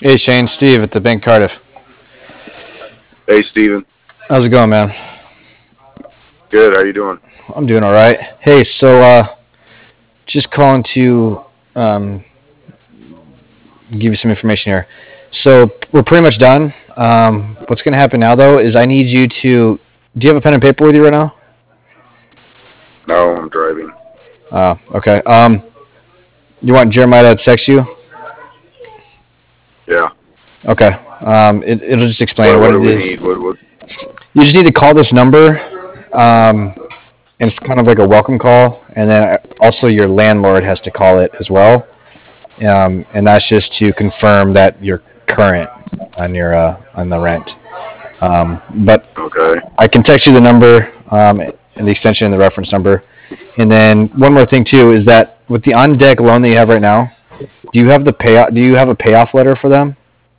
Hey Shane, Steve at the Bank Cardiff. Hey, Steven. How's it going, man? Good. How you doing? I'm doing all right. Hey, so just calling to um, give you some information here. So we're pretty much done. What's going to happen now, though, is I need you to. Do you have a pen and paper with you right now? No, I'm driving. Okay. You want Jeremiah to text you? Yeah. Okay. It'll just explain What what do it we is. need? What? You just need to call this number. And it's kind of like a welcome call, and then also your landlord has to call it as well. And that's just to confirm that you're current on the rent. But Okay. I can text you the number and the extension and the reference number. And then one more thing too is that with the on deck loan that you have right now, do you have the payoff? Do you have a payoff letter for them,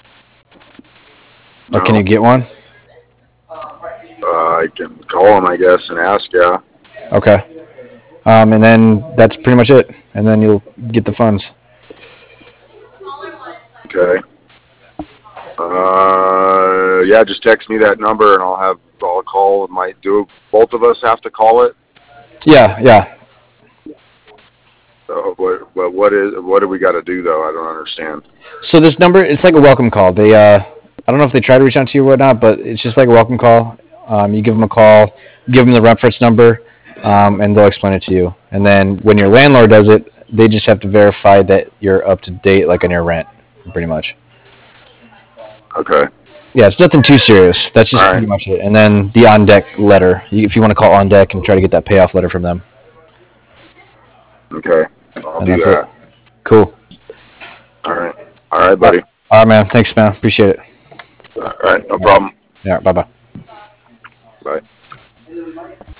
or can you No. get one? I can call him, I guess, and ask. Yeah. Okay. And then that's pretty much it. And then you'll get the funds. Okay. Yeah. Just text me that number, and I'll call. Might do. Both of us have to call it. Yeah, yeah. So what do we got to do though? I don't understand. So this number, it's like a welcome call. I don't know if they try to reach out to you or whatnot, but it's just like a welcome call. You give them a call, give them the reference number, and they'll explain it to you. And then when your landlord does it, they just have to verify that you're up to date, like on your rent, pretty much. Okay. Yeah, it's nothing too serious. That's All just right. pretty much it. And then the on deck letter, if you want to call on deck and try to get that payoff letter from them, Okay. I'll and do that's it. that. Cool. All right. All right, All buddy. right, man. Thanks, man. Appreciate it. All right. No All right. problem. Yeah. Bye, bye. Bye.